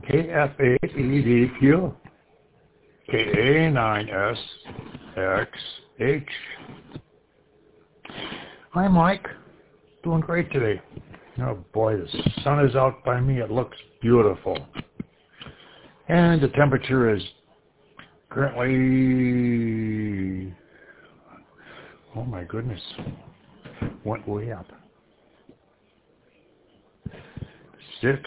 KF8EDQ, KA9SXH. Hi, Mike. Doing great today. Oh boy, the sun is out by me. It looks beautiful. And the temperature is currently, oh my goodness, went way up. 6.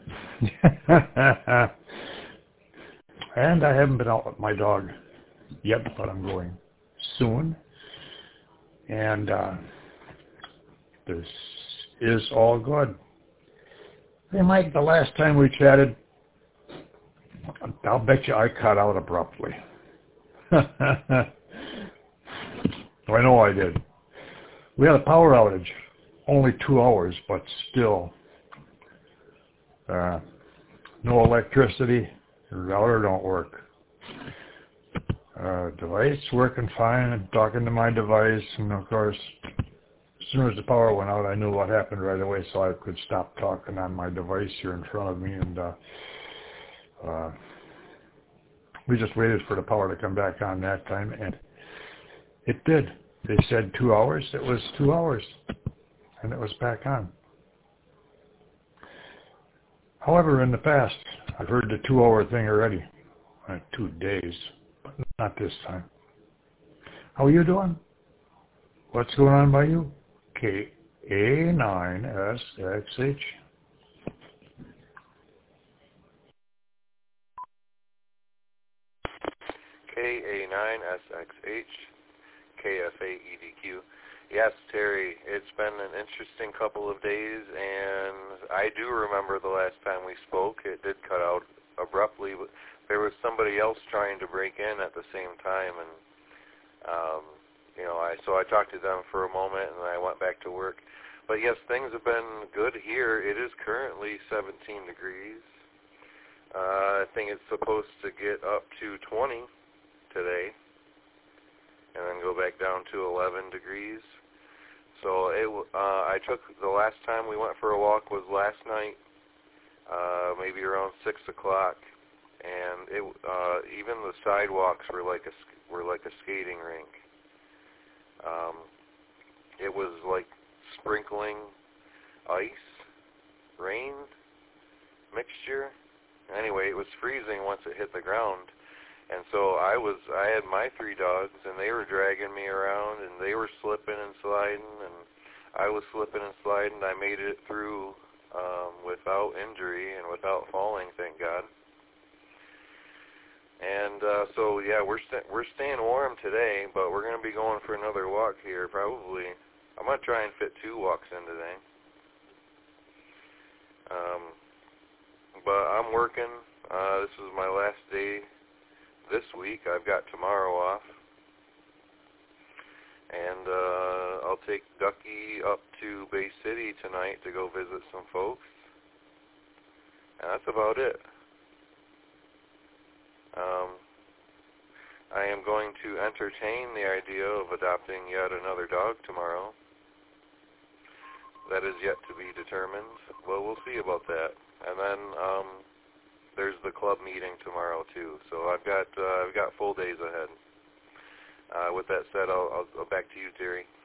And I haven't been out with my dog yet, but I'm going soon. And this is all good. Hey, Mike, the last time we chatted, I'll bet you I cut out abruptly. I know I did. We had a power outage, only 2 hours, but still. No electricity, router don't work. Device working fine. I'm talking to my device, and of course, as soon as the power went out, I knew what happened right away, so I could stop talking on my device here in front of me, and we just waited for the power to come back on that time, and it did. They said 2 hours. It was 2 hours, and it was back on. However, in the past, I've heard the 2 hour thing already. 2 days, but not this time. How are you doing? What's going on by you? KA9SXH. KA9SXH, KF8EDQ. Yes, Terry, it's been an interesting couple of days, and I do remember the last time we spoke. It did cut out abruptly, but there was somebody else trying to break in at the same time, and so I talked to them for a moment, and then I went back to work. But yes, things have been good here. It is currently 17 degrees. I think it's supposed to get up to 20 today, and then go back down to 11 degrees. So I took, the last time we went for a walk was last night, maybe around 6 o'clock, and even the sidewalks were like a skating rink. It was like sprinkling ice, rain mixture. Anyway, it was freezing once it hit the ground. And so I had my 3 dogs, and they were dragging me around, and they were slipping and sliding, and I was slipping and sliding. I made it through without injury and without falling, thank God. And so yeah, we're staying warm today, but we're going to be going for another walk here. Probably, I'm going to try and fit 2 walks in today. But I'm working. This is my last day this week. I've got tomorrow off, and I'll take Ducky up to Bay City tonight to go visit some folks, and that's about it. I am going to entertain the idea of adopting yet another dog tomorrow. That is yet to be determined. Well, we'll see about that. And then there's the club meeting tomorrow too. So I've got full days ahead. With that said, I'll back to you, Terry.